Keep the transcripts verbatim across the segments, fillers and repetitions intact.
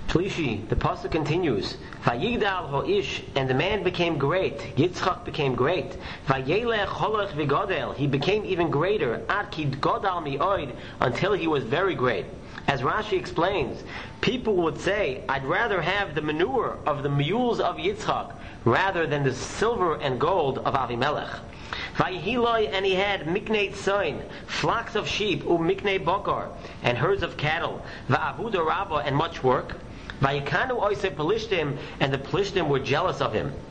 Shlishi, the pasuk continues, Vayigdal ho'ish, and the man became great. Yitzchak became great. Vayelech holach v'godel, he became even greater. Ad ki godal mi'oid, until he was very great. As Rashi explains, people would say, I'd rather have the manure of the mules of Yitzchak rather than the silver and gold of Avimelech. Vayihiloi, and he had miknei tzoin, flocks of sheep, u miknei bokar, and herds of cattle, va'avuda rabba, and much work. Vayikanu oise Pelishtim, and the Pelishtim were jealous of him.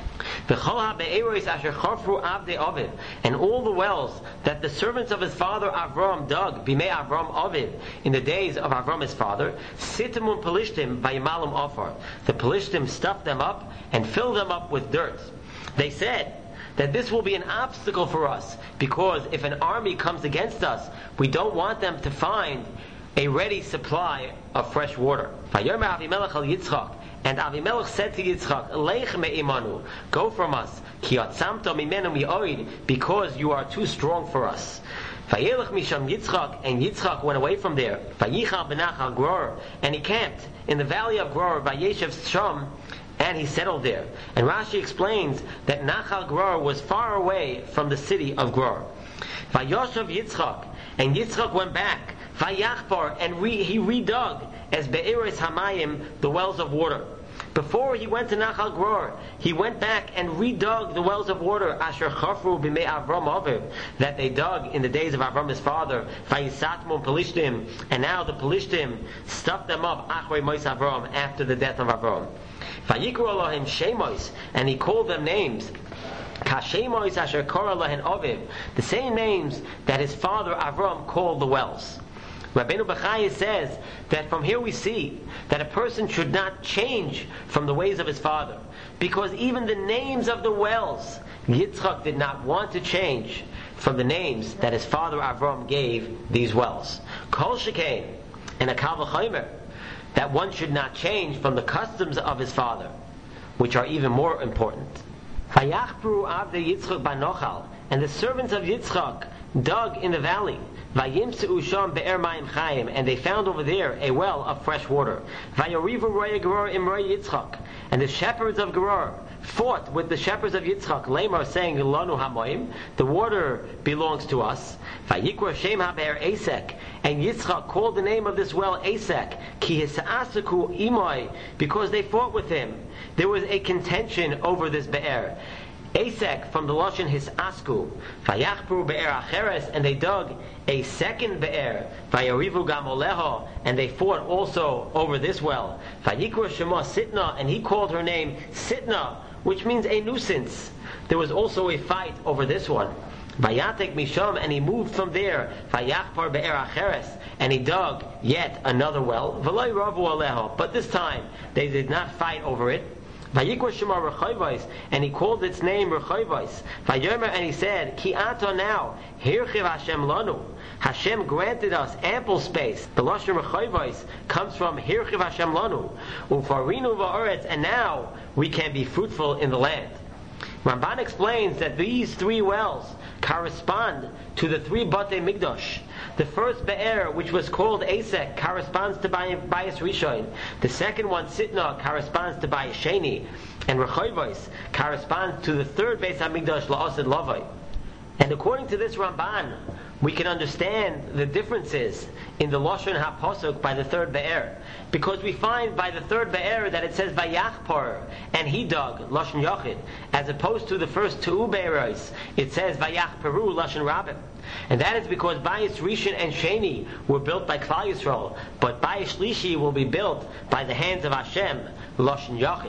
V'chol ha'be'eros asher chafru avdei Aviv, and all the wells that the servants of his father Avram dug, bimei Avram Aviv, in the days of Avram his father, sitamun Pelishtim vayimalum ofar. The Pelishtim stuffed them up and filled them up with dirt. They said that this will be an obstacle for us, because if an army comes against us, we don't want them to find a ready supply of fresh water. Vayomer Avimelech al Yitzchak, and Avimelech said to Yitzchak, Leich me'imanu, go from us, ki atzamta mimenu mi'oid, because you are too strong for us. Vayelech misham Yitzchak, and Yitzchak went away from there. Vayichal b'nachal Gror, and he camped in the valley of Gror, Vayeshev Sham, and he settled there. And Rashi explains that Nachal Gror was far away from the city of Gror. Vayoshav Yitzchak, and Yitzchak went back. Vayachbar, and re, he redug as Be'eres Hamayim, the wells of water. Before he went to Nachal Gror, he went back and redug the wells of water, Asher Chafru b'mei Avram Aviv, that they dug in the days of Avram his father, Vayisatmon Pelishtim, and now the Pelishtim stuffed them up, Achrei Mois Avram, after the death of Avram. Vayikru Elohim Shemois, and he called them names, Kashemois Asher Kora Lahen Aviv, the same names that his father Avram called the wells. Rabbeinu Bechaya says that from here we see that a person should not change from the ways of his father, because even the names of the wells, Yitzchak did not want to change from the names that his father Avram gave these wells. Kol shekain, and a kal v'chomer, that one should not change from the customs of his father, which are even more important. Vayachpru avdei Yitzchak banochal, and the servants of Yitzchak dug in the valley. Vayimtzu sham be'er mayim chayim, and they found over there a well of fresh water. Vayorivu roya Geror imroy Yitzchak, and the shepherds of Geror fought with the shepherds of Yitzchak, Lamar, saying, Lanu hamoim, the water belongs to us. Vayikra shem habe'er Esek, and Yitzchak called the name of this well Esek, ki hisa'asaku imoy, because they fought with him. There was a contention over this be'er. Esek from the Lashon Hisasku, Vayachpru be'er acheres, and they dug a second be'er, Vayarivu gamoleho, and they fought also over this well. Vayikra shema Sitna, and he called her name Sitna, which means a nuisance. There was also a fight over this one. Vayatek misham, and he moved from there. Vayachpar be'er acheres, and he dug yet another well. V'loi ravu aleho, but this time they did not fight over it. Vayikra shema Rechayvos, and he called its name Rechayvos. Vayomer, and he said, Ki ato now, hirchiv Hashem lanu. Hashem granted us ample space. The Lashon Rechayvos comes from hirchiv Hashem lanu. Ufarinu va'oretz, and now we can be fruitful in the land. Ramban explains that these three wells correspond to the three Batei Migdosh. The first Be'er, which was called Esek, corresponds to Bayis Rishon. The second one, Sitna, corresponds to Bayis Sheni. And Rechayvos corresponds to the third Beis HaMikdash, La'asad Lavai. And according to this Ramban, we can understand the differences in the Lashon HaPosuk by the third Be'er. Because we find by the third Be'er that it says Vayachpar, and he dug, Lashon Yachid, as opposed to the first two Be'eros, it says Vayachparu, Lashon Rabim. And that is because Bayis Rishon and Sheni were built by Klal Yisrael, but Bayis Shlishi will be built by the hands of Hashem, Lashon Yachid.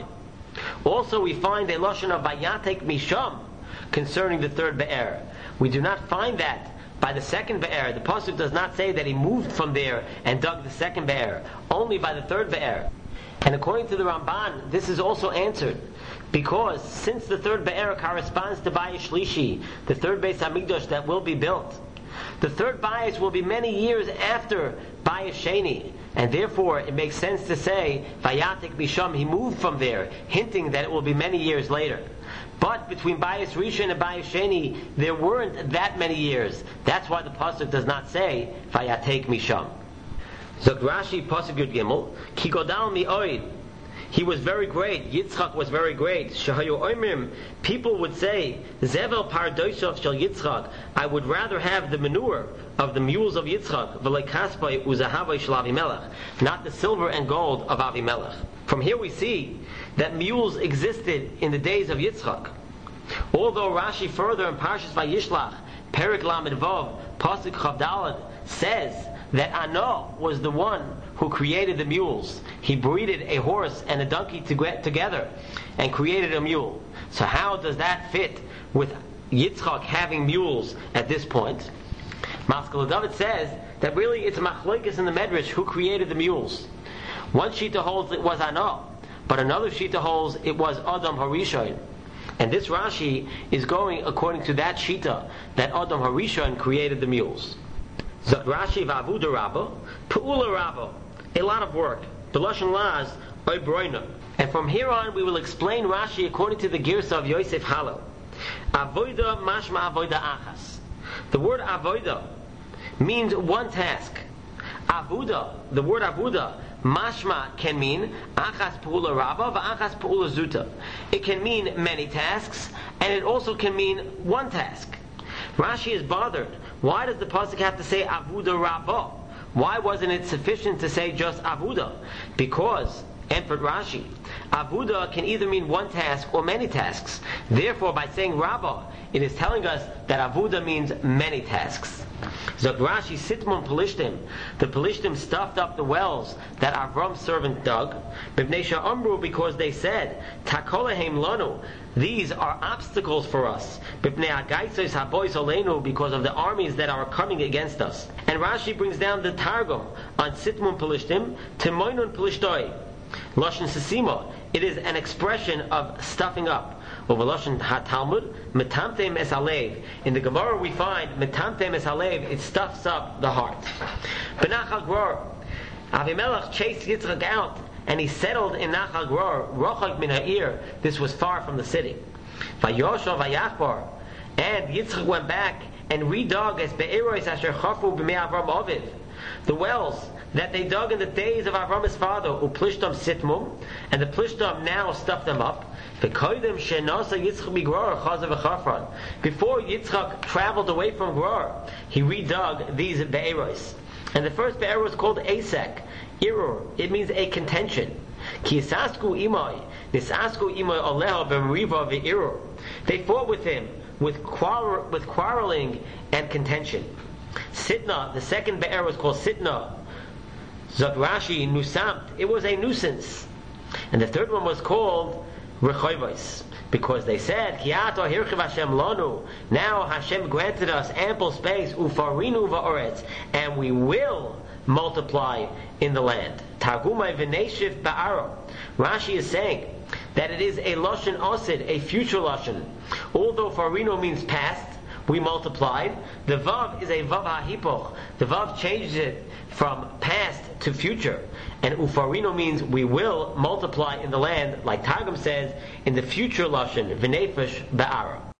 Also we find a Lashon of Vayatek Misham concerning the third Be'er. We do not find that by the second Be'er. The Pasuk does not say that he moved from there and dug the second Be'er, only by the third Be'er. And according to the Ramban, this is also answered, because since the third Be'er corresponds to Bayis Shlishi, the third Beis HaMikdash that will be built, the third Bayis will be many years after Bayis Sheni, and therefore it makes sense to say, Vayatik Bisham, he moved from there, hinting that it will be many years later. But between Bayis Rishon and Bayis Sheni, there weren't that many years. That's why the pasuk does not say Vayatek Misham. Zok Rashi Pasuk Yud Gimel, Ki Godal Mi'oid. He was very great. Yitzchak was very great. Shehayu Oimrim, people would say, Zevel Pardoshov Shel Yitzchak. I would rather have the manure of the mules of Yitzchak, V'lei Kaspai Uzahavai Shel Avimelech, not the silver and gold of Avimelech. From here we see that mules existed in the days of Yitzchak. Although Rashi further in Parshas Vayishlach, Perik Lamed Vav, Pasuk Chavdalad, says that Ano was the one who created the mules. He breeded a horse and a donkey to get together and created a mule. So how does that fit with Yitzchak having mules at this point? Maskal David says that really it's a machlokes in the Medrash who created the mules. One shita holds it was Ano, but another shita holds it was Adam Harishon. And this Rashi is going according to that shita that Adam Harishon created the mules. Zok Rashi v'avuda rabba, pe'ula rabba, a lot of work. B'lashon laz, oy broina. And from here on we will explain Rashi according to the Girsa of Yosef Hallel. Avoida mashma avoida achas. The word avoida means one task. Avuda, the word avuda, mashma can mean achas pe'ula rabba v'achas pe'ula zuta. It can mean many tasks, and it also can mean one task. Rashi is bothered. Why does the pasuk have to say avuda rabba? Why wasn't it sufficient to say just avuda? Because, answered Rashi, avuda can either mean one task or many tasks. Therefore, by saying rabba, it is telling us that avuda means many tasks. Zok Rashi sitmon pelishtim. The pelishtim stuffed up the wells that Avram's servant dug. B'bnei Amru, because they said, Takolahem lanu. These are obstacles for us. B'bnei Agaisos habois olenu, because of the armies that are coming against us. And Rashi brings down the Targum on sitmon pelishtim, Timoinun pelishtoi. Lashon sesima. It is an expression of stuffing up. Over Lashon HaTalmud, metamtem es halev. In the Gemara we find metamtem es halev. It stuffs up the heart. Benachal Gror, Avimelech chased Yitzchak out, and he settled in Nachal Gror, rochak min ha'ir. This was far from the city. Vayoshav vayachbar, and Yitzchak went back and redug as be'eros asher chafu b'mei Avram Aviv, the wells that they dug in the days of Avram his father, uplishtam sitmum, and the plishtam now stuffed them up. Before Yitzchak traveled away from Gerar, he redug these be'eros. And the first be'er was called Asek, Irur. It means a contention. They fought with him with, quarrel, with quarreling and contention. Sitna, the second be'er was called Sitna. Zok Rashi, Nusamt, it was a nuisance. And the third one was called Rechoivos, because they said, Kiato hirchiv Hashem lanu. Now Hashem granted us ample space, ufarinu va'oretz, and we will multiply in the land. Targumai v'neshif ba'aro. Rashi is saying that it is a lashon osid, a future lashon. Although farinu means past, we multiplied. The vav is a vav hahipoch. The vav changes it from past to future. And ufarino means we will multiply in the land, like Targum says, in the future lashon, v'nefesh ba'ara.